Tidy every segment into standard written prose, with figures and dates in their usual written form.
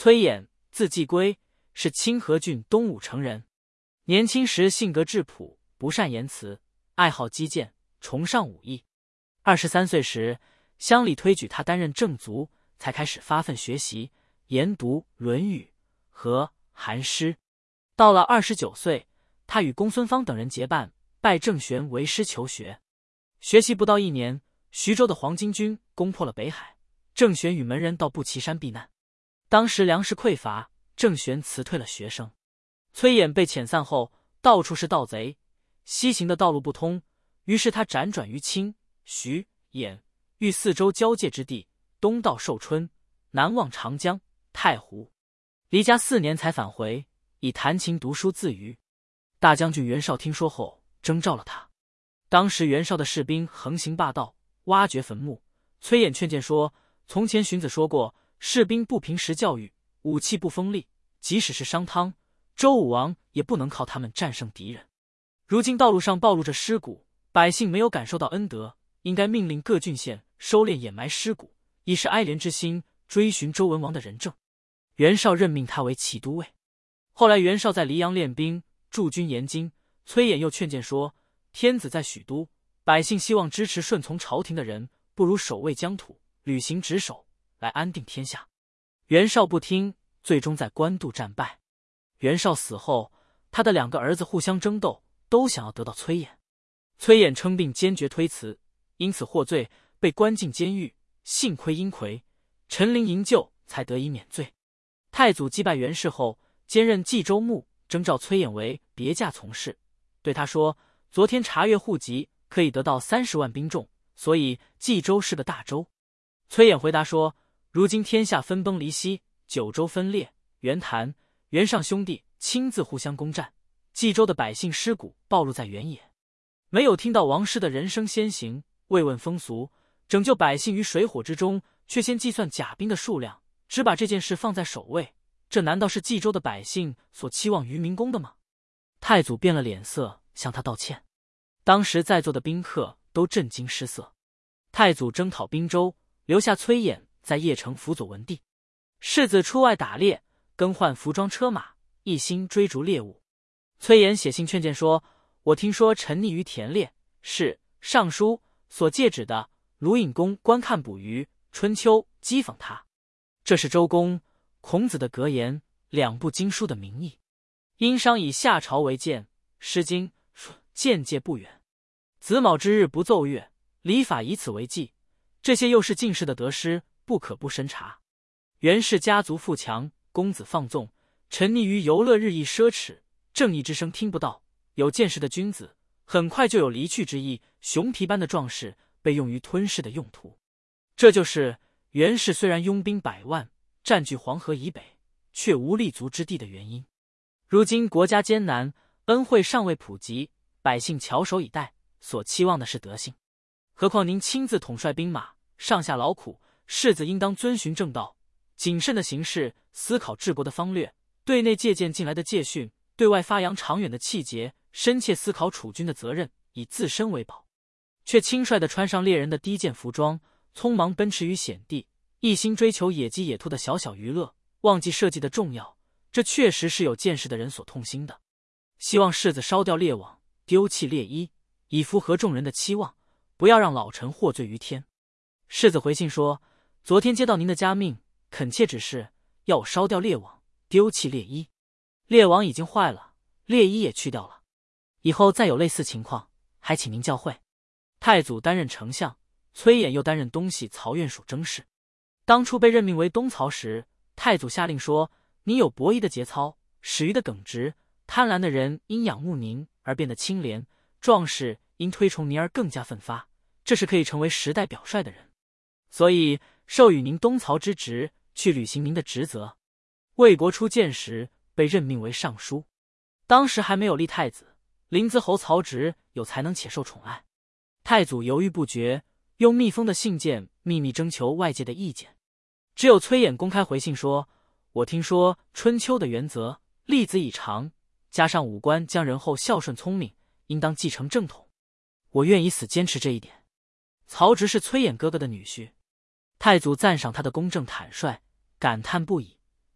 崔琰，字季圭，是清河郡东武城人。年轻时性格质朴，不善言辞，爱好击剑，崇尚武艺。23岁时，乡里推举他担任正卒，才开始发奋学习，研读《论语》和《韩诗》。到了29岁，他与公孙方等人结伴，拜郑玄为师求学。学习不到1年，徐州的黄巾军攻破了北海，郑玄与门人到不齐山避难。当时粮食匮乏，郑玄辞退了学生。崔琰被遣散后，到处是盗贼，西行的道路不通，于是他辗转于清、徐、兖、豫4州交界之地，东到寿春，南望长江、太湖，离家4年才返回，以弹琴读书自娱。大将军袁绍听说后，征召了他。当时袁绍的士兵横行霸道，挖掘坟墓。崔琰劝谏说，从前荀子说过，士兵不凭实教育，武器不锋利，即使是商汤、周武王也不能靠他们战胜敌人。如今道路上暴露着尸骨，百姓没有感受到恩德，应该命令各郡县收敛掩埋尸骨，以示哀怜之心，追寻周文王的仁政。袁绍任命他为骑都尉。后来袁绍在黎阳练兵，驻军延津。崔琰又劝谏说，天子在许都，百姓希望支持顺从朝廷的人，不如守卫疆土，履行职守，来安定天下。袁绍不听，最终在官渡战败。袁绍死后，他的2个儿子互相争斗，都想要得到崔琰。崔琰称病坚决推辞，因此获罪，被关进监狱。幸亏殷魁、陈琳营救，才得以免罪。太祖击败袁氏后，兼任冀州牧，征召崔琰为别驾从事，对他说，昨天查阅户籍，可以得到30万兵众，所以冀州是个大州。崔琰回答说，如今天下分崩离析，9州分裂，袁谭、袁尚兄弟亲自互相攻战，冀州的百姓尸骨暴露在原野，没有听到王师的人生先行，慰问风俗，拯救百姓于水火之中，却先计算甲兵的数量，只把这件事放在首位，这难道是冀州的百姓所期望于民公的吗？太祖变了脸色，向他道歉。当时在座的宾客都震惊失色。太祖征讨滨州，留下崔琰在邺城辅佐文帝。世子出外打猎，更换服装车马，一心追逐猎物。崔琰写信劝谏说，我听说沉溺于田猎，是尚书所戒止的。鲁隐公观看捕鱼，春秋讥讽他。这是周公、孔子的格言，2部经书的名义。殷商以夏朝为鉴，诗经见戒不远。子卯之日不奏乐，礼法以此为纪。这些又是进士的得失，不可不深察。袁氏家族富强，公子放纵，沉溺于游乐，日益奢侈，正义之声听不到。有见识的君子，很快就有离去之意，熊皮般的壮士被用于吞噬的用途。这就是袁氏虽然拥兵100万，占据黄河以北，却无立足之地的原因。如今国家艰难，恩惠尚未普及，百姓翘首以待，所期望的是德性。何况您亲自统帅兵马，上下劳苦，士子应当遵循正道，谨慎的行事，思考治国的方略，对内借鉴进来的戒训，对外发扬长远的气节，深切思考储君的责任，以自身为保。却轻率地穿上猎人的低贱服装，匆忙奔驰于险地，一心追求野鸡野兔的小小娱乐，忘记社稷的重要。这确实是有见识的人所痛心的。希望世子烧掉猎网，丢弃猎衣，以符合众人的期望，不要让老臣获罪于天。世子回信说，昨天接到您的家命，恳切指示要我烧掉猎网，丢弃猎衣。猎网已经坏了，猎衣也去掉了，以后再有类似情况，还请您教诲。太祖担任丞相，崔琰又担任东西曹院署征士。当初被任命为东曹时，太祖下令说，你有伯夷的节操，史鱼的耿直，贪婪的人因仰慕您而变得清廉，壮士因推崇您而更加奋发，这是可以成为时代表率的人。所以授予您东曹之职，去履行您的职责。魏国初建时，被任命为尚书。当时还没有立太子，临淄侯曹植有才能且受宠爱。太祖犹豫不决，用密封的信件秘密征求外界的意见。只有崔琰公开回信说，我听说春秋的原则，立子以长，加上武官将人后孝顺聪明，应当继承正统。我愿以死坚持这一点。曹植是崔琰哥哥的女婿。太祖赞赏他的公正坦率，感叹不已，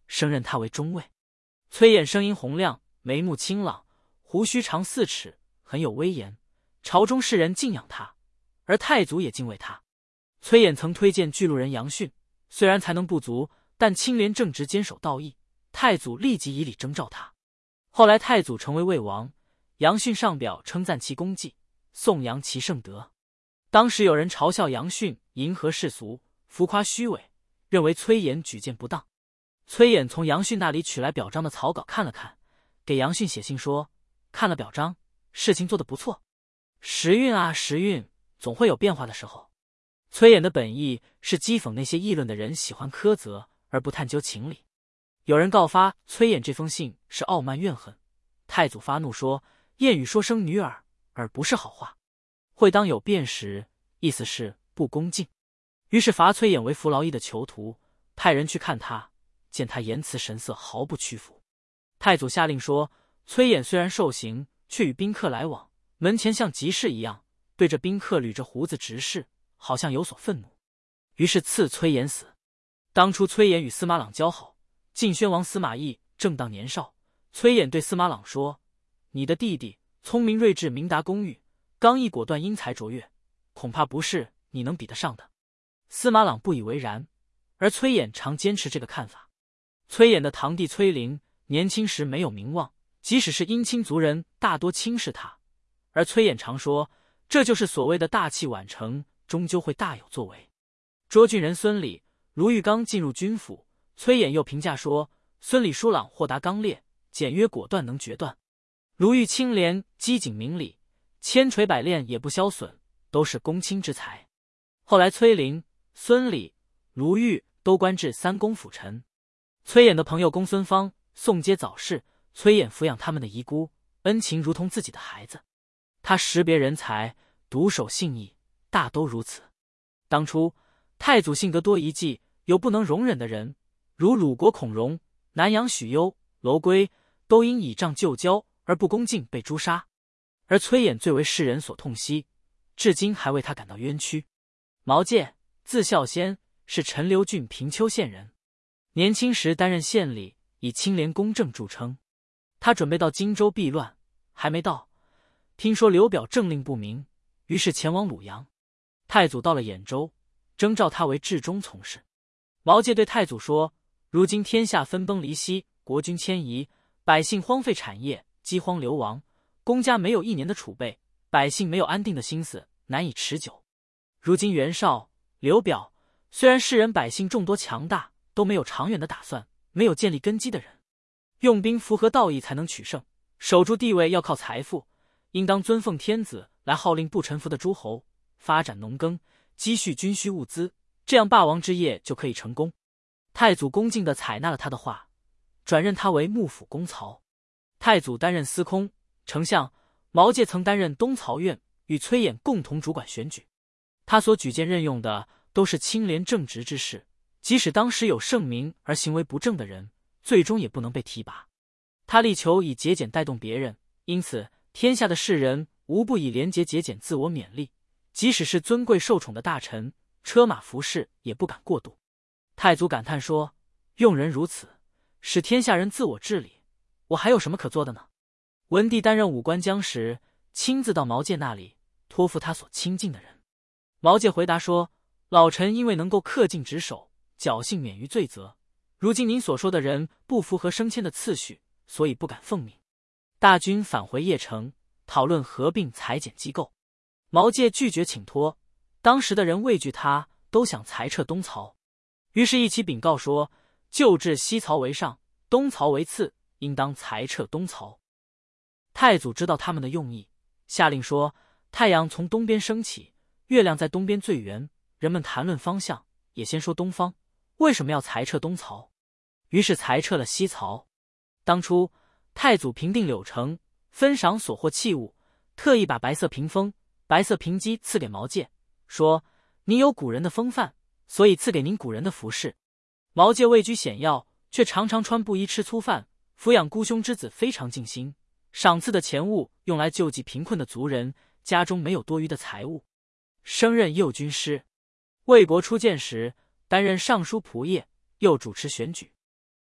升任他为中尉。崔琰声音洪亮，眉目清朗，胡须长4尺，很有威严，朝中士人敬仰他，而太祖也敬畏他。崔琰曾推荐巨鹿人杨训，虽然才能不足，但清廉正直，坚守道义，太祖立即以礼征召他。后来太祖成为魏王，杨训上表称赞其功绩，颂扬其圣德。当时有人嘲笑杨训迎合世俗，浮夸虚伪，认为崔琰举荐不当。崔琰从杨训那里取来表彰的草稿看了看，给杨训写信说，看了表彰，事情做得不错，时运啊时运，总会有变化的时候。崔琰的本意是讥讽那些议论的人喜欢苛责而不探究情理。有人告发崔琰这封信是傲慢怨恨，太祖发怒说，谚语说生女耳，而不是好话。会当有变时，意思是不恭敬。于是罚崔琰为服劳役的囚徒，派人去看他，见他言辞神色毫不屈服。太祖下令说，崔琰虽然受刑，却与宾客来往，门前像集市一样，对着宾客捋着胡子直视，好像有所愤怒。于是赐崔琰死。当初崔琰与司马朗交好，晋宣王司马懿正当年少，崔琰对司马朗说，你的弟弟聪明睿智，明达公欲，刚毅果断，英才卓越，恐怕不是你能比得上的。司马朗不以为然，而崔琰常坚持这个看法。崔琰的堂弟崔林年轻时没有名望，即使是姻亲族人大多轻视他，而崔琰常说，这就是所谓的大器晚成，终究会大有作为。涿郡人孙礼、卢玉刚进入军府，崔琰又评价说，孙礼疏朗豁达刚烈，简约果断，能决断；卢玉清廉机警明理，千锤百炼也不消损，都是公卿之才。后来崔林、孙礼、卢玉都官至3公辅臣。崔琰的朋友公孙方、宋阶早逝，崔琰抚养他们的遗孤，恩情如同自己的孩子。他识别人才，独守信义，大都如此。当初太祖性格多疑忌，有不能容忍的人，如鲁国孔融、南阳许攸、楼圭，都因倚仗旧交而不恭敬被诛杀。而崔琰最为世人所痛惜，至今还为他感到冤屈。毛玠，字孝先，是陈留郡平丘县人。年轻时担任县吏，以清廉公正著称。他准备到荆州避乱，还没到，听说刘表政令不明，于是前往鲁阳。太祖到了兖州，征召他为治中从事。毛玠对太祖说，如今天下分崩离析，国君迁移，百姓荒废产业，饥荒流亡，公家没有1年的储备，百姓没有安定的心思，难以持久。如今袁绍、刘表虽然世人百姓众多强大，都没有长远的打算，没有建立根基的人。用兵符合道义才能取胜，守住地位要靠财富，应当尊奉天子来号令不臣服的诸侯，发展农耕，积蓄军需物资，这样霸王之业就可以成功。太祖恭敬地采纳了他的话，转任他为幕府公曹。太祖担任司空、丞相，毛玠曾担任东曹院，与崔琰共同主管选举。他所举荐任用的都是清廉正直之士，即使当时有盛名而行为不正的人，最终也不能被提拔。他力求以节俭带动别人，因此天下的士人无不以廉洁节俭自我勉励，即使是尊贵受宠的大臣，车马服饰也不敢过度。太祖感叹说，用人如此，使天下人自我治理，我还有什么可做的呢？文帝担任武官将时，亲自到毛玠那里，托付他所亲近的人。毛玠回答说，老臣因为能够恪尽职守，侥幸免于罪责，如今您所说的人不符合升迁的次序，所以不敢奉命。大军返回邺城，讨论合并裁减机构。毛玠拒绝请托，当时的人畏惧他，都想裁撤东曹，于是一起禀告说，旧制西曹为上，东曹为次，应当裁撤东曹。太祖知道他们的用意，下令说，太阳从东边升起，月亮在东边最圆，人们谈论方向，也先说东方，为什么要裁撤东曹？于是裁撤了西曹。当初太祖平定柳城，分赏所获器物，特意把白色屏风、白色屏基赐给毛玠，说，您有古人的风范，所以赐给您古人的服饰。毛玠位居显要，却常常穿布衣吃粗饭，抚养孤兄之子非常尽心。赏赐的钱物用来救济贫困的族人，家中没有多余的财物。升任右军师。魏国初建时，担任尚书仆射，又主持选举。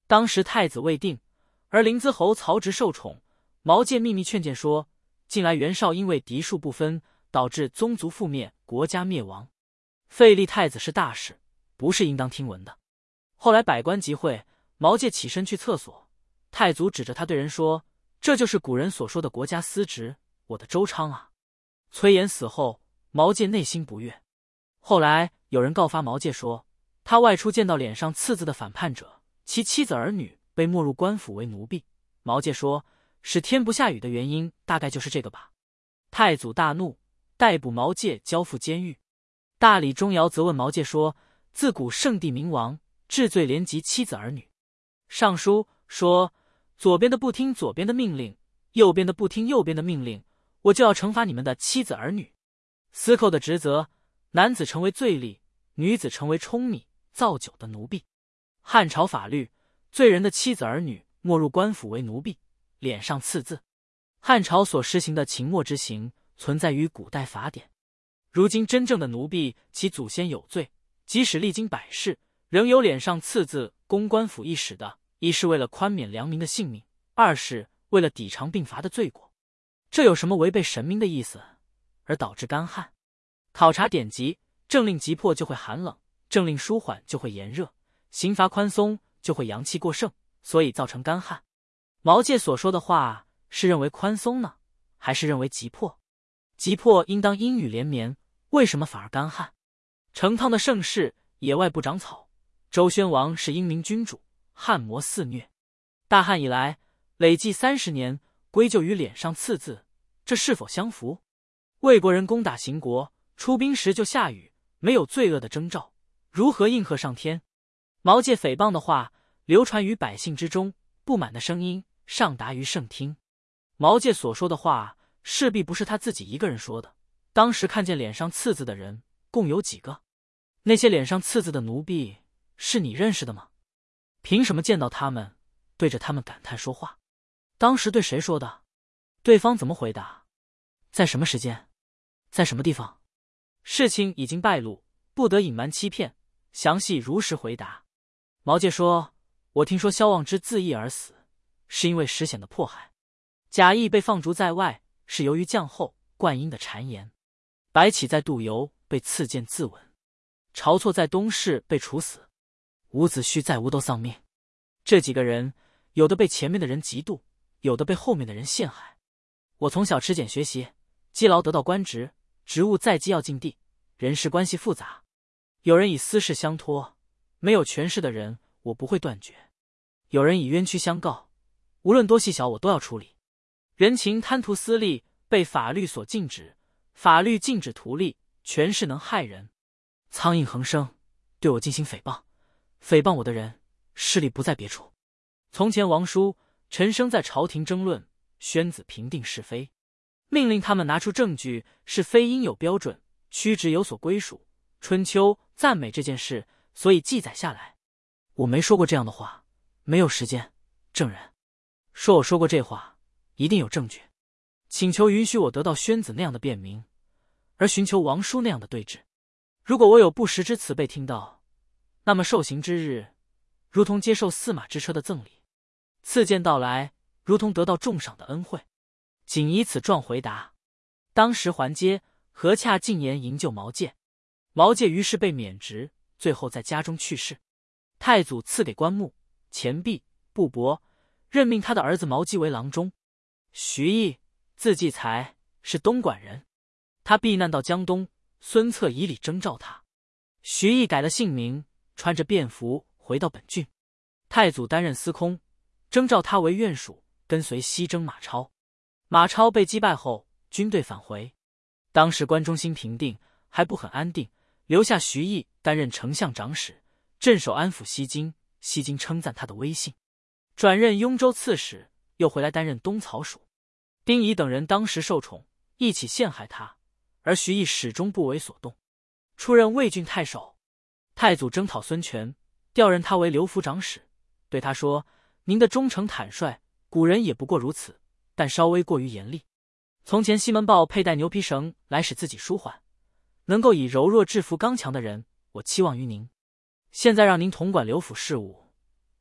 当时太子未定，而临淄侯曹植受宠，毛玠秘密劝谏说，近来袁绍因为嫡庶不分，导致宗族覆灭，国家灭亡，废立太子是大事，不是应当听闻的。后来百官集会，毛玠起身去厕所，太祖指着他对人说，这就是古人所说的国家司职，我的周昌啊。崔琰死后，毛玠内心不悦。后来有人告发毛玠说，他外出见到脸上刺字的反叛者，其妻子儿女被没入官府为奴婢。毛玠说，使天不下雨的原因大概就是这个吧。太祖大怒，逮捕毛玠，交付监狱。大理钟繇责问毛玠说，自古圣帝明王，治罪连及妻子儿女。上书说，左边的不听左边的命令，右边的不听右边的命令，我就要惩罚你们的妻子儿女。司寇的职责，男子成为罪吏，女子成为舂米造酒的奴婢。汉朝法律，罪人的妻子儿女没入官府为奴婢，脸上刺字。汉朝所施行的秦末之刑，存在于古代法典。如今真正的奴婢，其祖先有罪，即使历经百世，仍有脸上刺字供官府一使的，一是为了宽免良民的性命，二是为了抵偿并罚的罪过。这有什么违背神明的意思，而导致干旱？考察典籍，政令急迫就会寒冷，政令舒缓就会炎热，刑罚宽松就会阳气过盛，所以造成干旱。毛玠所说的话，是认为宽松呢，还是认为急迫？急迫应当阴雨连绵，为什么反而干旱？成汤的盛世，野外不长草，周宣王是英明君主，旱魔肆虐。大旱以来，累计30年，归咎于脸上刺字，这是否相符？魏国人攻打秦国，出兵时就下雨，没有罪恶的征兆，如何应和上天？毛玠诽谤的话流传于百姓之中，不满的声音上达于圣听。毛玠所说的话，势必不是他自己一个人说的。当时看见脸上刺字的人共有几个？那些脸上刺字的奴婢，是你认识的吗？凭什么见到他们，对着他们感叹说话？当时对谁说的？对方怎么回答？在什么时间？在什么地方？事情已经败露，不得隐瞒欺骗，详细如实回答。毛玠说，我听说萧望之自缢而死，是因为石显的迫害。贾谊被放逐在外，是由于将后灌婴的谗言。白起在杜游被刺剑自刎，晁错在东市被处死，伍子胥在吴都丧命。这几个人，有的被前面的人嫉妒，有的被后面的人陷害。我从小吃俭学习，积劳得到官职，职务在即要尽地，人事关系复杂，有人以私事相托，没有权势的人我不会断绝，有人以冤屈相告，无论多细小我都要处理。人情贪图私利，被法律所禁止，法律禁止图利，权势能害人。苍蝇横生，对我进行诽谤，诽谤我的人势力不在别处。从前王叔、陈升在朝廷争论，宣子评定是非，命令他们拿出证据，是非应有标准，曲直有所归属。春秋赞美这件事，所以记载下来。我没说过这样的话，没有时间。证人说我说过这话，一定有证据，请求允许我得到宣子那样的辩明，而寻求王叔那样的对质。如果我有不实之词被听到，那么受刑之日，如同接受驷马之车的赠礼，赐剑到来，如同得到重赏的恩惠。仅以此状回答。当时还接，何洽进言营救毛玠，毛玠于是被免职，最后在家中去世。太祖赐给棺木、钱币、布帛，任命他的儿子毛基为郎中。徐毅，字季才，是东莞人，他避难到江东，孙策以礼征召他。徐毅改了姓名，穿着便服回到本郡。太祖担任司空，征召他为院属，跟随西征马超。马超被击败后，军队返回。当时关中兴平定，还不很安定，留下徐毅担任丞相长史，镇守安抚西京。西京称赞他的威信，转任雍州刺史，又回来担任东曹属。丁仪等人当时受宠，一起陷害他，而徐毅始终不为所动。出任魏郡太守。太祖征讨孙权，调任他为留府长史，对他说：“您的忠诚坦率，古人也不过如此，但稍微过于严厉。从前西门豹佩戴牛皮绳来使自己舒缓，能够以柔弱制服刚强的人，我期望于您。现在让您统管留府事务，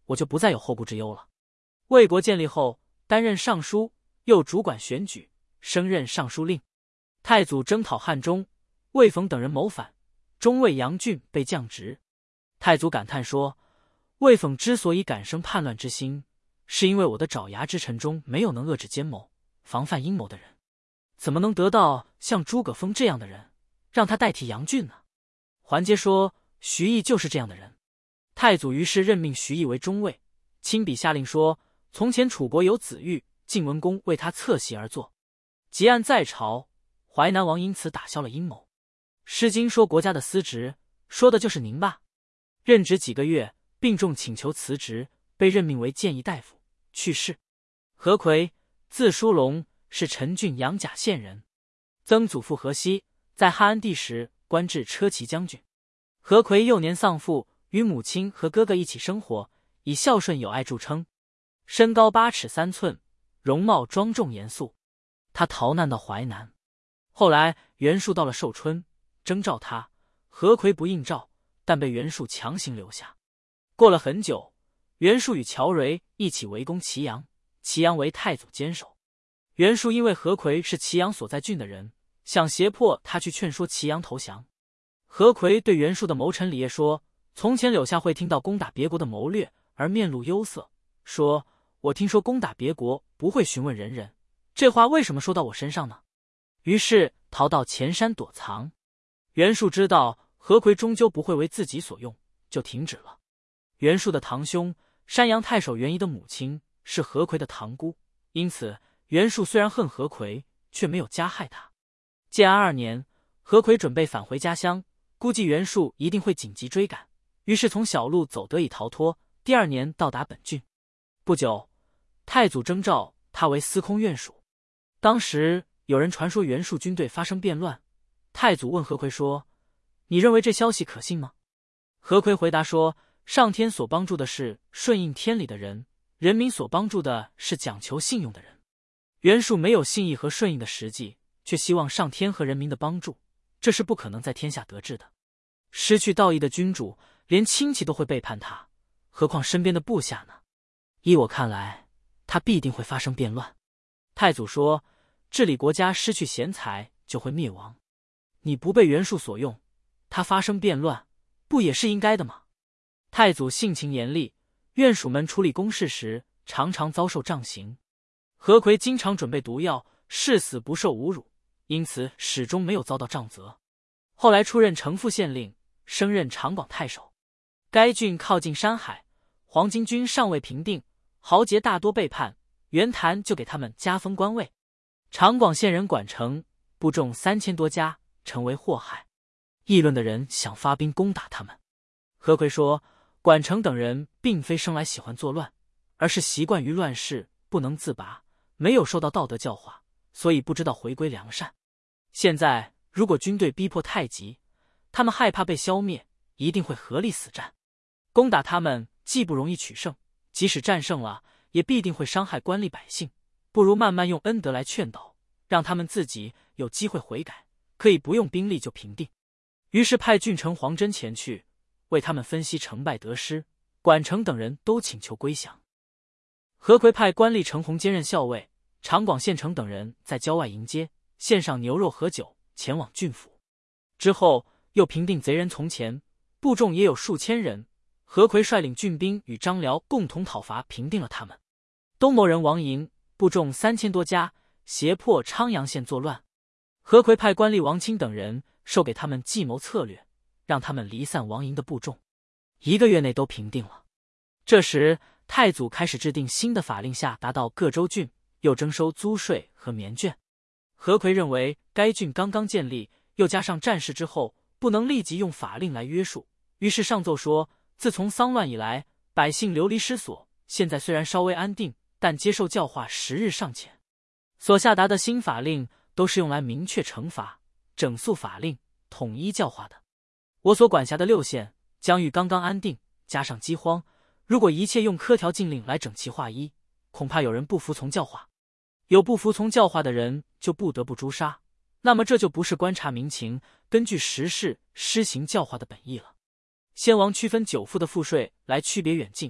我就不再有后顾之忧了。魏国建立后，担任尚书，又主管选举，升任尚书令。太祖征讨汉中，魏冯等人谋反，中尉杨俊被降职。太祖感叹说：魏冯之所以敢生叛乱之心，是因为我的爪牙之臣中没有能遏制奸谋、防范阴谋的人，怎么能得到像诸葛丰这样的人，让他代替杨俊呢？桓阶说：徐毅就是这样的人。太祖于是任命徐毅为中尉，亲笔下令说：从前楚国有子玉、晋文公为他侧席而坐，结案在朝，淮南王因此打消了阴谋。诗经说国家的司职，说的就是您吧。任职几个月，病重请求辞职，被任命为谏议大夫，去世。何魁，字叔龙，是陈郡杨贾县人，曾祖父何熙，在汉安帝时官至车骑将军。何魁幼年丧父，与母亲和哥哥一起生活，以孝顺有爱著称。身高8尺3寸，容貌庄重严肃。他逃难到淮南，后来袁术到了寿春，征召他，何魁不应召，但被袁术强行留下。过了很久，袁术与乔蕤一起围攻祁阳，祁阳为太祖坚守。袁术因为何魁是祁阳所在郡的人，想胁迫他去劝说祁阳投降。何魁对袁术的谋臣李业说：从前柳下惠听到攻打别国的谋略而面露忧色，说：我听说攻打别国不会询问人人，这话为什么说到我身上呢？于是逃到前山躲藏。袁术知道何魁终究不会为自己所用，就停止了。袁术的堂兄山阳太守袁仪的母亲是何魁的堂姑，因此袁术虽然恨何魁，却没有加害他。建安2年，何魁准备返回家乡，估计袁术一定会紧急追赶，于是从小路走得以逃脱。第2年到达本郡。不久，太祖征召他为司空院属。当时有人传说袁术军队发生变乱，太祖问何魁说：你认为这消息可信吗？何魁回答说：上天所帮助的是顺应天理的人，人民所帮助的是讲求信用的人。袁术没有信义和顺应的实际，却希望上天和人民的帮助，这是不可能在天下得志的。失去道义的君主，连亲戚都会背叛他，何况身边的部下呢？依我看来，他必定会发生变乱。太祖说：治理国家失去贤才，就会灭亡。你不被袁术所用，他发生变乱，不也是应该的吗？太祖性情严厉，院属们处理公事时常常遭受杖刑。何魁经常准备毒药，誓死不受侮辱，因此始终没有遭到杖责。后来出任城父县令，升任长广太守。该郡靠近山海，黄巾军尚未平定，豪杰大多背叛，袁谭就给他们加封官位。长广县人管城，部众3000多家，成为祸害。议论的人想发兵攻打他们。何魁说：管城等人并非生来喜欢作乱，而是习惯于乱世不能自拔，没有受到道德教化，所以不知道回归良善。现在如果军队逼迫太急，他们害怕被消灭，一定会合力死战。攻打他们既不容易取胜，即使战胜了，也必定会伤害官吏百姓，不如慢慢用恩德来劝导，让他们自己有机会悔改，可以不用兵力就平定。于是派郡丞黄真前去，为他们分析成败得失，管城等人都请求归降。何魁派官吏程弘兼任校尉，长广县城等人在郊外迎接，献上牛肉和酒，前往郡府。之后又平定贼人从前，部众也有数千人。何魁率领郡兵与张辽共同讨伐，平定了他们。东牟人王寅部众3000多家，胁迫昌阳县作乱。何魁派官吏王钦等人授给他们计谋策略，让他们离散王寅的部众。1个月内都平定了。这时太祖开始制定新的法令，下达到各州郡，又征收租税和棉券。何魁认为该郡刚刚建立，又加上战事之后，不能立即用法令来约束，于是上奏说：自从丧乱以来，百姓流离失所，现在虽然稍微安定，但接受教化时日尚浅。所下达的新法令都是用来明确惩罚、整肃法令、统一教化的。我所管辖的6县疆域刚刚安定，加上饥荒，如果一切用苛条禁令来整齐划一，恐怕有人不服从教化。有不服从教化的人，就不得不诛杀，那么这就不是观察民情，根据时事施行教化的本意了。先王区分久赋的赋税来区别远近，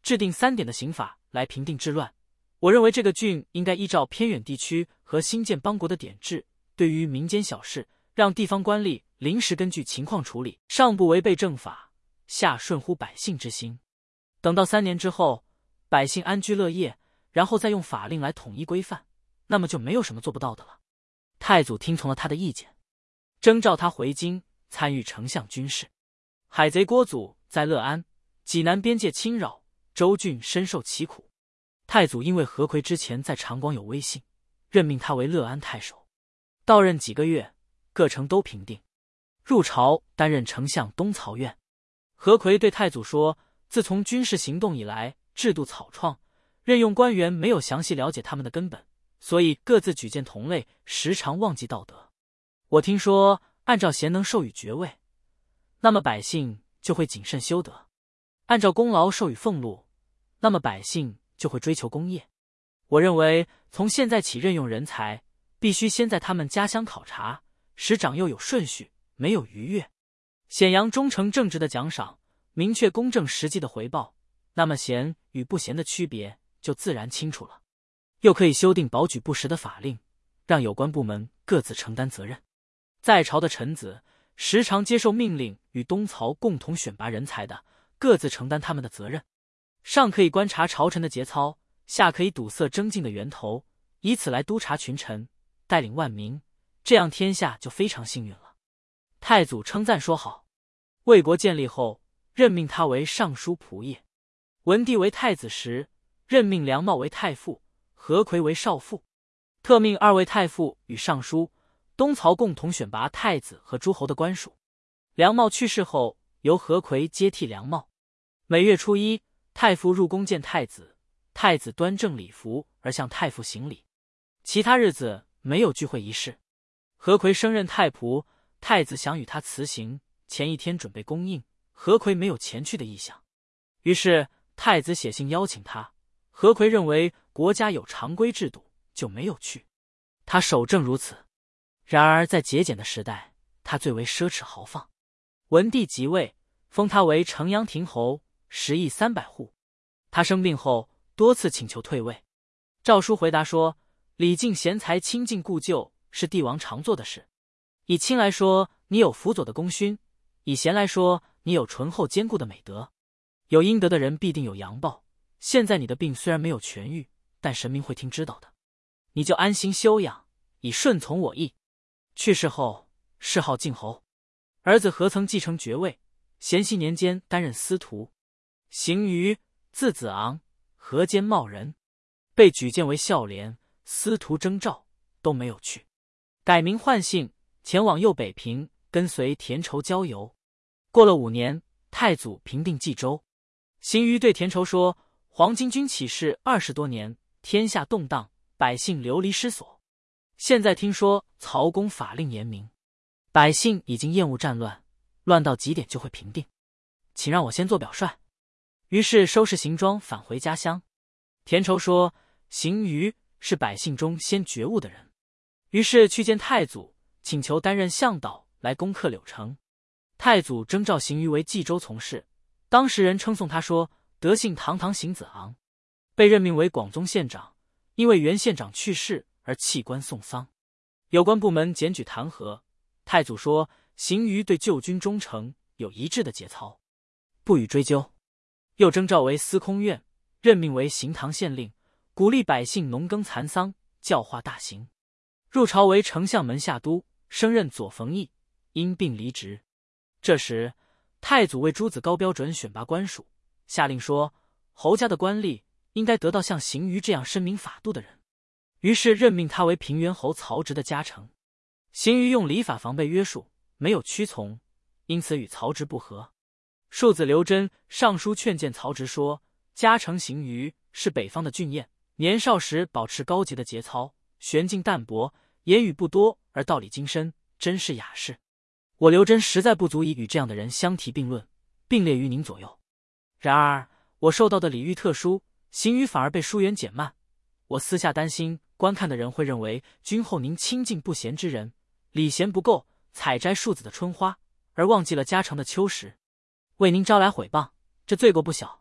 制定3点的刑法来平定治乱。我认为这个郡应该依照偏远地区和新建邦国的典制，对于民间小事，让地方官吏临时根据情况处理，上不违背政法，下顺乎百姓之心。等到3年之后，百姓安居乐业，然后再用法令来统一规范，那么就没有什么做不到的了。太祖听从了他的意见，征召他回京参与丞相军事。海贼郭祖在乐安、济南边界侵扰，州郡深受其苦。太祖因为何奎之前在长广有威信，任命他为乐安太守。到任几个月，各城都平定。入朝担任丞相东曹院。何奎对太祖说，自从军事行动以来，制度草创，任用官员没有详细了解他们的根本，所以各自举荐同类，时常忘记道德。我听说按照贤能授予爵位，那么百姓就会谨慎修德；按照功劳授予俸禄，那么百姓就会追求功业。我认为从现在起任用人才，必须先在他们家乡考察，使长幼有顺序，没有逾越。显扬忠诚正直的奖赏，明确公正实际的回报，那么贤与不贤的区别就自然清楚了。又可以修订保举不实的法令，让有关部门各自承担责任。在朝的臣子时常接受命令，与东曹共同选拔人才的，各自承担他们的责任。上可以观察朝臣的节操，下可以堵塞争竞的源头，以此来督察群臣，带领万民，这样天下就非常幸运了。太祖称赞说好。魏国建立后，任命他为尚书仆射。文帝为太子时，任命梁茂为太傅，何奎为少傅，特命2位太傅与尚书、东曹共同选拔太子和诸侯的官属。梁茂去世后，由何奎接替梁茂。每月初1，太傅入宫见太子，太子端正礼服而向太傅行礼。其他日子没有聚会仪式。何奎升任太仆，太子想与他辞行，前一天准备供应，何奎没有前去的意向。于是太子写信邀请他，何奎认为国家有常规制度，就没有去。他守正如此。然而在节俭的时代，他最为奢侈豪放。文帝即位，封他为城阳亭侯，10邑300户。他生病后多次请求退位。诏书回答说，礼敬贤才，亲近故旧，是帝王常做的事。以亲来说，你有辅佐的功勋；以贤来说，你有醇厚坚固的美德。有阴德的人必定有阳报。现在你的病虽然没有痊愈，但神明会听知道的。你就安心休养，以顺从我意。去世后，谥号靖侯。儿子何曾继承爵位，咸熙年间担任司徒。邢瑜，字子昂，河间茂人，被举荐为孝廉，司徒征召，都没有去。改名换姓，前往右北平，跟随田畴郊游。过了5年，太祖平定冀州。邢瑜对田畴说，黄巾军起事20多年，天下动荡，百姓流离失所。现在听说曹公法令严明，百姓已经厌恶战乱，乱到极点就会平定，请让我先做表率。于是收拾行装返回家乡。田畴说，邢瑜是百姓中先觉悟的人，于是去见太祖，请求担任向导来攻克柳城。太祖征召邢瑜为冀州从事，当时人称颂他说，德性堂堂邢子昂。被任命为广宗县长，因为原县长去世而弃官送丧。有关部门检举弹劾，太祖说，邢瑜对旧君忠诚，有一致的节操，不予追究。又征召为司空院，任命为行堂县令，鼓励百姓农耕蚕桑，教化大行。入朝为丞相门下都，升任左冯翊，因病离职。这时太祖为诸子高标准选拔官属，下令说，侯家的官吏应该得到像邢瑜这样深明法度的人，于是任命他为平原侯曹植的家臣。邢瑜用礼法防备约束，没有屈从，因此与曹植不和。庶子刘桢上书劝谏曹植说，家臣邢瑜是北方的俊彦，年少时保持高洁的节操，玄静淡泊，言语不多而道理精深，真是雅士。我刘桢实在不足以与这样的人相提并论，并列于您左右。然而我受到的礼遇特殊，邢瑜反而被疏远减慢。我私下担心观看的人会认为君后您亲近不贤之人，礼贤不够，采摘庶子的春花，而忘记了家常的秋实，为您招来毁谤，这罪过不小，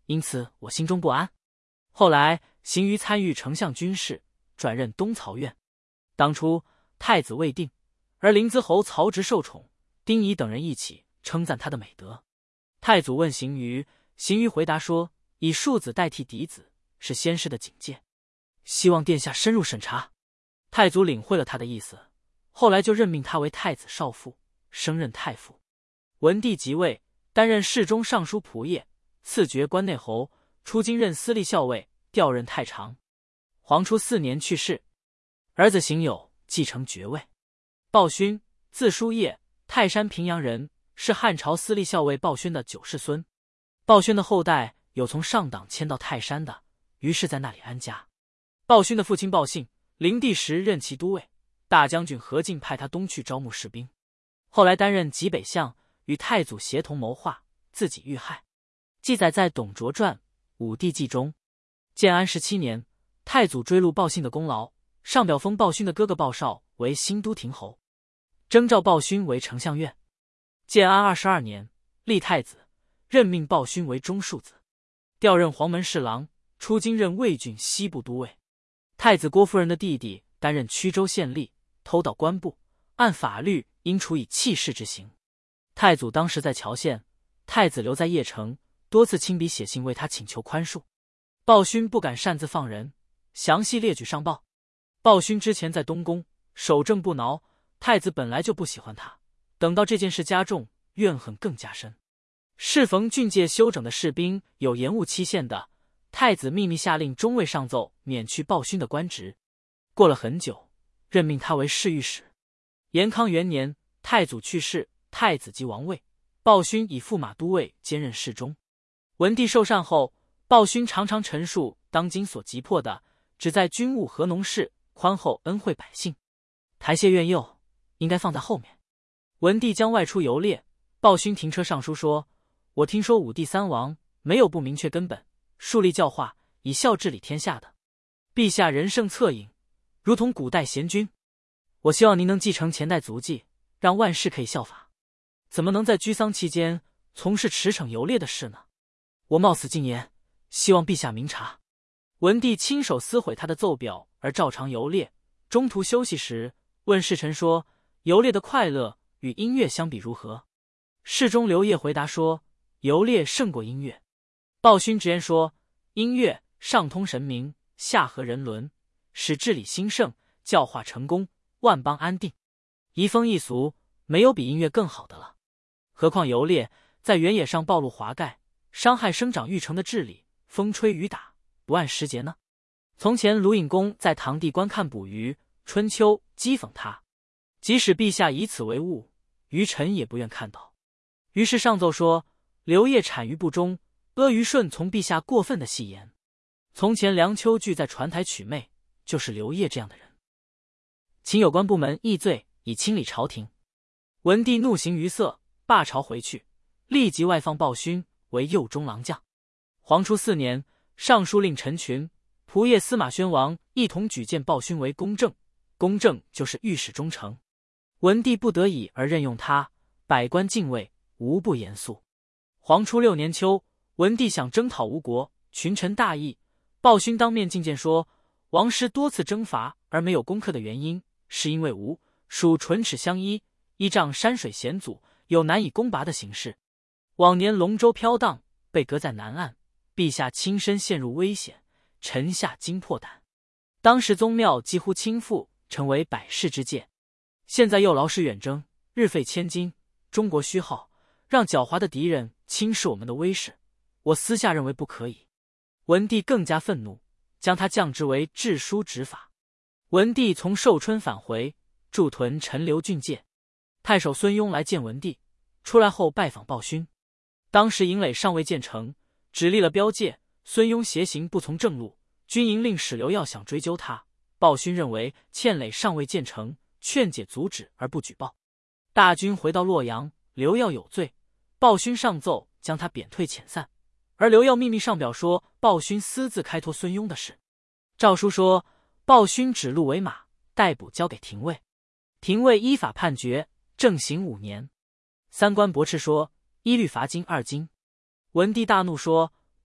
因此我心中不安。后来邢于参与丞相军事，转任东曹院。当初太子未定，而临淄侯曹植受宠，丁仪等人一起称赞他的美德。太祖问邢于，邢于回答说：以庶子代替嫡子是先师的警戒，希望殿下深入审查。太祖领会了他的意思，后来就任命他为太子少傅，升任太傅。文帝即位，担任侍中尚书仆射，赐爵关内侯，出京任司隶校尉，调任太常。黄初4年去世，儿子邢友继承爵位。鲍勋，字叔夜，泰山平阳人，是汉朝司隶校尉鲍勋的9世孙。鲍勋的后代有从上党迁到泰山的，于是在那里安家。鲍勋的父亲鲍信，灵帝时任其都尉，大将军何进派他东去招募士兵，后来担任济北相，与太祖协同谋划，自己遇害。记载在《董卓传·武帝纪》中。建安17年，太祖追录鲍信的功劳，上表封鲍勋的哥哥鲍绍为新都亭侯，征召鲍勋为丞相院。建安22年，立太子，任命鲍勋为中庶子，调任黄门侍郎，出京任魏郡西部都尉。太子郭夫人的弟弟担任曲州县吏，偷盗官布，按法律应处以弃市之刑。太祖当时在谯县，太子留在邺城，多次亲笔写信为他请求宽恕。鲍勋不敢擅自放人，详细列举上报。鲍勋之前在东宫守正不挠，太子本来就不喜欢他，等到这件事加重，怨恨更加深。适逢郡界休整的士兵有延误期限的，太子秘密下令中尉上奏免去鲍勋的官职。过了很久，任命他为侍御史。延康元年，太祖去世，太子即王位，鲍勋以驸马都尉兼任侍中。文帝受禅后，鲍勋常常陈述当今所急迫的，只在军务和农事，宽厚恩惠百姓，台榭院囿应该放在后面。文帝将外出游猎，鲍勋停车上书说：我听说武帝3王没有不明确根本，树立教化，以孝治理天下的。陛下仁圣恻隐，如同古代贤君。我希望您能继承前代足迹，让万世可以效法。怎么能在居丧期间从事驰骋游猎的事呢？我冒死进言，希望陛下明察。文帝亲手撕毁他的奏表，而照常游猎。中途休息时，问侍臣说：游猎的快乐与音乐相比如何？侍中刘烨回答说：游猎胜过音乐。鲍勋直言说：音乐上通神明，下合人伦，使治理兴盛，教化成功，万邦安定。移风易俗，没有比音乐更好的了。何况游猎在原野上暴露华盖，伤害生长育成的治理，风吹雨打，不按时节呢？从前卢隐公在堂弟观看捕鱼，春秋讥讽他，即使陛下以此为务，愚臣也不愿看到。于是上奏说：刘烨产于不忠，阿谀顺从陛下过分的戏言。从前梁丘据在传台取媚，就是刘烨这样的人。请有关部门议罪，以清理朝廷。文帝怒形于色，罢朝回去，立即外放鲍勋为右中郎将。黄初4年，尚书令陈群、仆射司马宣王一同举荐鲍勋为公正，公正就是御史中丞。文帝不得已而任用他，百官敬畏，无不严肃。黄初6年秋，文帝想征讨吴国，群臣大议。鲍勋当面进谏说，王师多次征伐而没有攻克的原因，是因为吴属唇齿相依，依仗山水险阻，有难以攻拔的形势。往年龙舟飘荡，被隔在南岸，陛下亲身陷入危险，臣下惊破胆。当时宗庙几乎倾覆，成为百世之戒。现在又劳师远征，日费千金，中国虚耗，让狡猾的敌人轻视我们的威势，我私下认为不可以。文帝更加愤怒，将他降职为治书执法。文帝从寿春返回，驻屯陈留郡界。太守孙雍来见文帝，出来后拜访鲍勋。当时营垒尚未建成，只立了标界，孙雍携行不从正路，军营令史刘耀想追究他，鲍勋认为堑垒尚未建成，劝解阻止而不举报。大军回到洛阳，刘耀有罪，鲍勋上奏将他贬退遣散，而刘耀秘密上表说鲍勋私自开脱孙雍的事。诏书说鲍勋指鹿为马，逮捕交给廷尉，廷尉依法判决，正刑5年。三官驳斥说依律罚金2金。文帝大怒说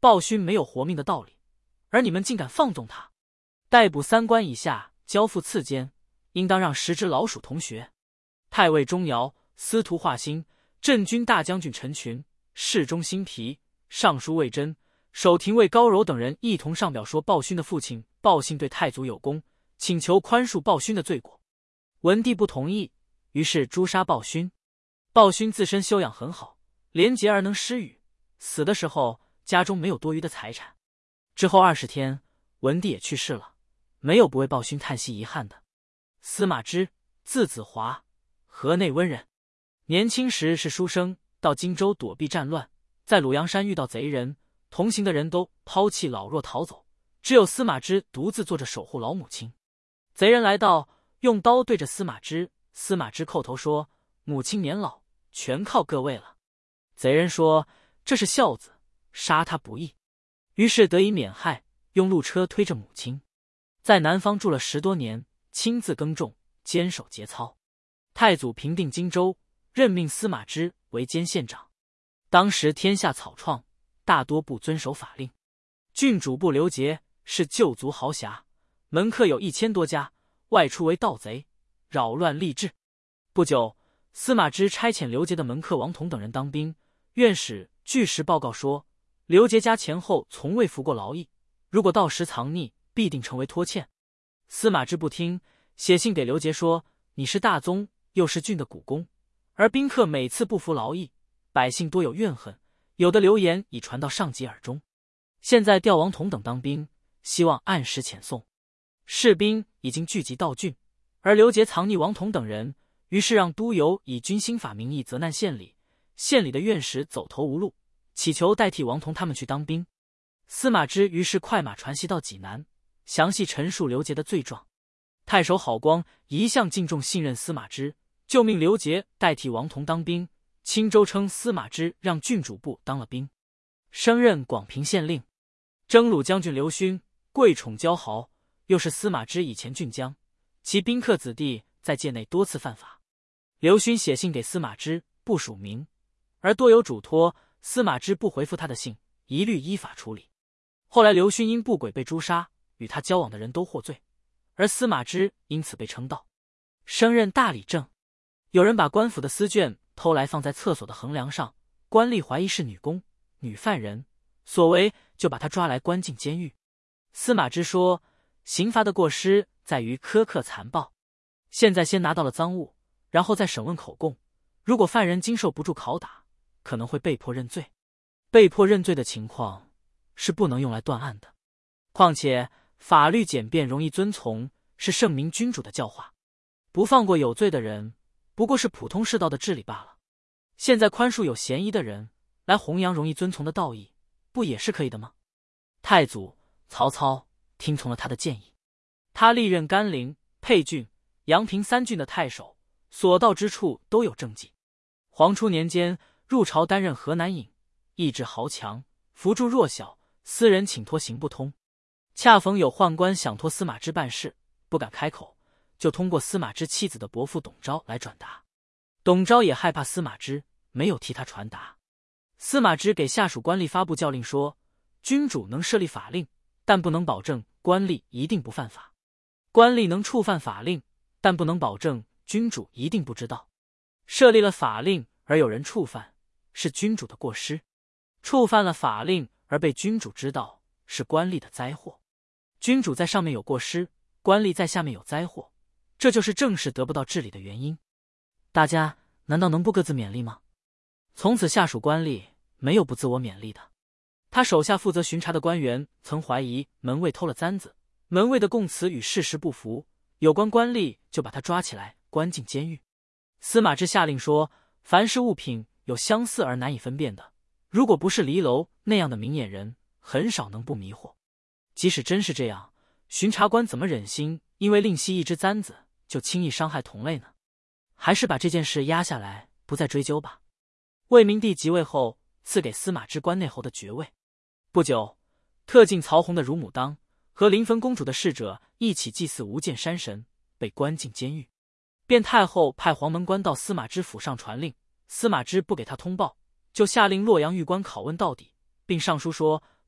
鲍勋没有活命的道理，而你们竟敢放纵他，逮捕3官以下，交付次监，应当让10只老鼠同学。太尉钟繇、司徒华歆、镇军大将军陈群、侍中辛毗、尚书魏征、守廷尉高柔等人一同上表说鲍勋的父亲鲍信对太祖有功，请求宽恕鲍勋的罪过。文帝不同意，于是诛杀鲍勋。鲍勋自身修养很好，廉洁而能施语，死的时候家中没有多余的财产。之后20天，文帝也去世了，没有不为鲍勋叹息遗憾的。司马之，字子华，河内温人，年轻时是书生，到荆州躲避战乱，在鲁阳山遇到贼人，同行的人都抛弃老弱逃走，只有司马之独自坐着守护老母亲。贼人来到，用刀对着司马之，司马之叩头说：“母亲年老，全靠各位了。”贼人说：“这是孝子，杀他不义。”于是得以免害，用路车推着母亲，在南方住了10多年，亲自耕种，坚守节操。太祖平定荆州，任命司马之为监县长。当时天下草创，大多不遵守法令。郡主部刘杰是旧族豪侠，门客有1000多家，外出为盗贼，扰乱吏治。不久，司马之差遣刘杰的门客王统等人当兵。院使据实报告说，刘杰家前后从未服过劳役，如果到时藏匿，必定成为拖欠。司马之不听，写信给刘杰说：“你是大宗，又是郡的股肱，而宾客每次不服劳役，百姓多有怨恨，有的流言已传到上级耳中。现在调王统等当兵，希望按时遣送。”士兵已经聚集到郡，而刘杰藏匿王统等人，于是让督邮以军兴法名义责难县里。县里的院使走投无路，祈求代替王thống他们去当兵。司马之于是快马传檄到济南，详细陈述刘杰的罪状。太守郝光一向敬重信任司马之，就命刘杰代替王thống当兵。青州称司马之让郡主部当了兵，升任广平县令。征虏将军刘勋贵宠骄豪，又是司马之以前郡将，其宾客子弟在界内多次犯法。刘勋写信给司马之，不署名，而多有嘱托，司马之不回复他的信，一律依法处理。后来刘勋因不轨被诛杀，与他交往的人都获罪，而司马之因此被称道，升任大理正。有人把官府的丝绢偷来放在厕所的横梁上，官吏怀疑是女工、女犯人，所为就把他抓来关进监狱。司马之说，刑罚的过失在于苛刻残暴，现在先拿到了赃物，然后再审问口供，如果犯人经受不住拷打，可能会被迫认罪。被迫认罪的情况是不能用来断案的。况且法律简便容易遵从，是圣明君主的教化，不放过有罪的人，不过是普通世道的治理罢了。现在宽恕有嫌疑的人，来弘扬容易遵从的道义，不也是可以的吗？太祖曹操听从了他的建议，他历任甘陵、沛郡、阳平3郡的太守，所到之处都有政绩。黄初年间入朝担任河南尹，意志豪强，扶助弱小，私人请托行不通。恰逢有宦官想托司马之办事，不敢开口，就通过司马之妻子的伯父董昭来转达。董昭也害怕司马之，没有替他传达。司马之给下属官吏发布教令说，君主能设立法令，但不能保证官吏一定不犯法。官吏能触犯法令，但不能保证君主一定不知道。设立了法令而有人触犯，是君主的过失；触犯了法令而被君主知道，是官吏的灾祸。君主在上面有过失，官吏在下面有灾祸，这就是政事得不到治理的原因。大家难道能不各自勉励吗？从此下属官吏没有不自我勉励的。他手下负责巡查的官员曾怀疑门卫偷了簪子，门卫的供词与事实不符，有关官吏就把他抓起来关进监狱。司马之下令说，凡是物品有相似而难以分辨的，如果不是黎楼那样的明眼人，很少能不迷惑。即使真是这样，巡察官怎么忍心因为吝惜一只簪子就轻易伤害同类呢？还是把这件事压下来，不再追究吧。魏明帝即位后，赐给司马之关内侯的爵位。不久，特进曹洪的乳母当和临汾公主的侍者一起祭祀无间山神，被关进监狱。便太后派黄门官到司马之府上传令，司马之不给他通报，就下令洛阳狱官拷问到底，并上书说，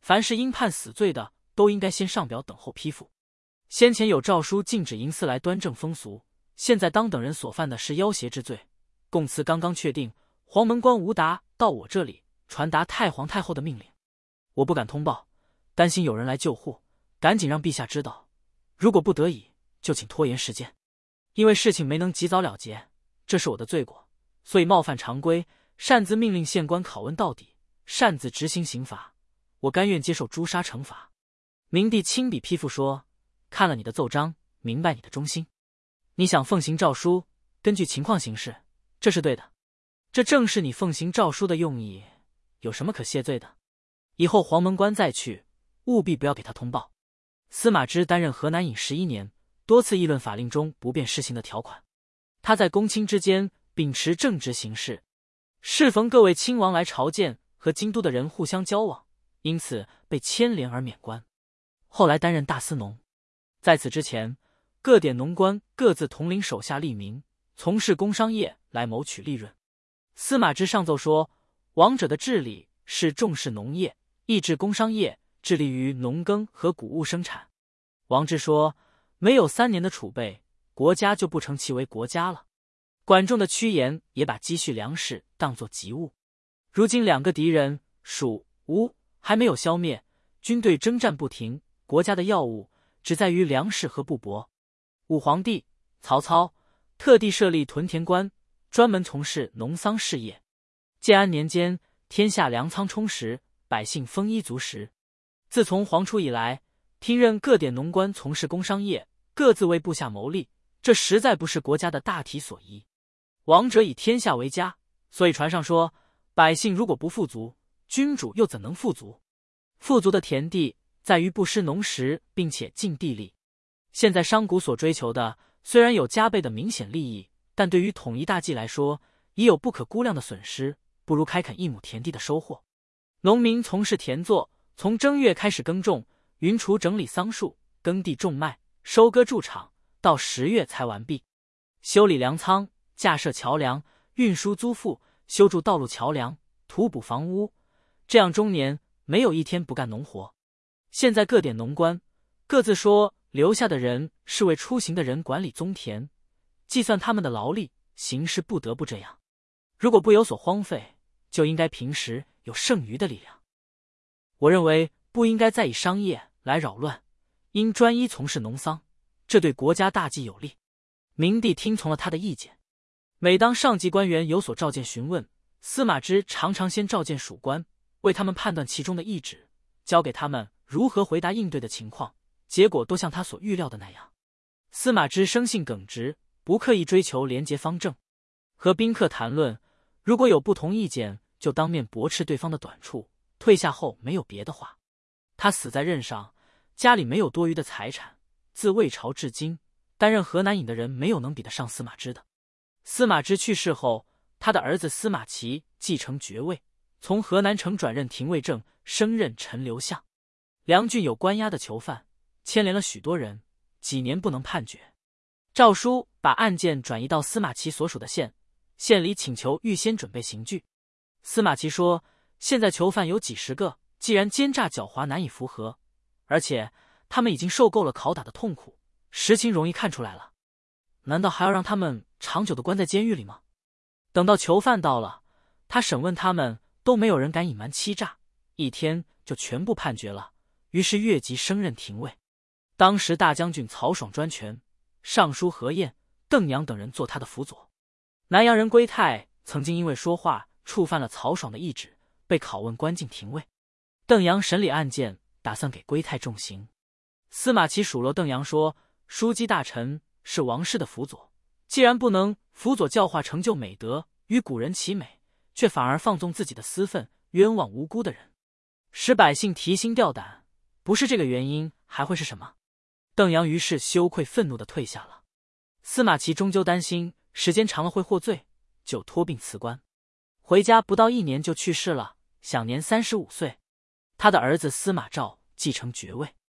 凡是应判死罪的，都应该先上表等候批复。先前有诏书禁止营私来端正风俗，现在当等人所犯的是要挟之罪。供词刚刚确定，黄门官吴达到我这里传达太皇太后的命令，我不敢通报，担心有人来救护，赶紧让陛下知道。如果不得已，就请拖延时间。因为事情没能及早了结，这是我的罪过，所以冒犯常规，擅自命令县官拷问到底，擅自执行刑罚，我甘愿接受诛杀惩罚。明帝亲笔批复说，看了你的奏章，明白你的忠心，你想奉行诏书，根据情况行事，这是对的。这正是你奉行诏书的用意，有什么可谢罪的？以后黄门官再去，务必不要给他通报。司马芝担任河南尹11年，多次议论法令中不便施行的条款。他在公卿之间秉持正直行事，适逢各位亲王来朝见，和京都的人互相交往，因此被牵连而免官。后来担任大司农。在此之前，各点农官各自统领手下吏民，从事工商业来谋取利润。司马芝上奏说，王者的治理是重视农业，抑制工商业，致力于农耕和谷物生产。王之说，没有3年的储备，国家就不成其为国家了。管仲的趋言也把积蓄粮食当作急务。如今2个敌人蜀、吴还没有消灭，军队征战不停，国家的要务只在于粮食和布帛。武皇帝曹操特地设立屯田官，专门从事农桑事业。建安年间，天下粮仓充实，百姓丰衣足食。自从皇初以来，听任各点农官从事工商业，各自为部下谋利，这实在不是国家的大体所宜。王者以天下为家，所以传上说，百姓如果不富足，君主又怎能富足？富足的田地在于不失农时，并且尽地利。现在商贾所追求的虽然有加倍的明显利益，但对于统一大计来说，已有不可估量的损失，不如开垦1亩田地的收获。农民从事田作，从正月开始耕种，云锄整理桑树，耕地种麦，收割筑场，到10月才完毕。修理粮仓，架设桥梁，运输租赋，修筑道路桥梁，涂补房屋，这样终年没有一天不干农活。现在各点农官各自说，留下的人是为出行的人管理宗田，计算他们的劳力，行事不得不这样。如果不有所荒废，就应该平时有剩余的力量。我认为不应该再以商业来扰乱，应专一从事农桑，这对国家大计有利。明帝听从了他的意见。每当上级官员有所召见询问，司马芝常常先召见属官，为他们判断其中的意旨，交给他们如何回答应对的情况，结果都像他所预料的那样。司马芝生性耿直，不刻意追求廉洁方正。和宾客谈论，如果有不同意见，就当面驳斥对方的短处，退下后没有别的话。他死在任上，家里没有多余的财产，自魏朝至今，担任河南尹的人没有能比得上司马芝的。司马芝去世后，他的儿子司马齐继承爵位，从河南城转任廷尉正，升任陈留相。梁郡有关押的囚犯，牵连了许多人，几年不能判决。诏书把案件转移到司马齐所属的县，县里请求预先准备刑具。司马齐说，现在囚犯有几十个，既然奸诈狡猾难以符合，而且他们已经受够了拷打的痛苦，实情容易看出来了，难道还要让他们长久的关在监狱里吗？等到囚犯到了，他审问他们，都没有人敢隐瞒欺诈，一天就全部判决了，于是越级升任廷尉。当时大将军曹爽专权，尚书何晏、邓阳等人做他的辅佐。南阳人归泰曾经因为说话触犯了曹爽的懿旨，被拷问关进廷尉。邓阳审理案件，打算给归泰重刑。司马齐数落邓阳说，枢机大臣是王室的辅佐，既然不能辅佐教化成就美德，与古人齐美，却反而放纵自己的私愤，冤枉无辜的人，使百姓提心吊胆，不是这个原因还会是什么？邓阳于是羞愧愤怒地退下了。司马齐终究担心时间长了会获罪，就托病辞官。回家不到1年就去世了，享年35岁。他的儿子司马昭继承爵位。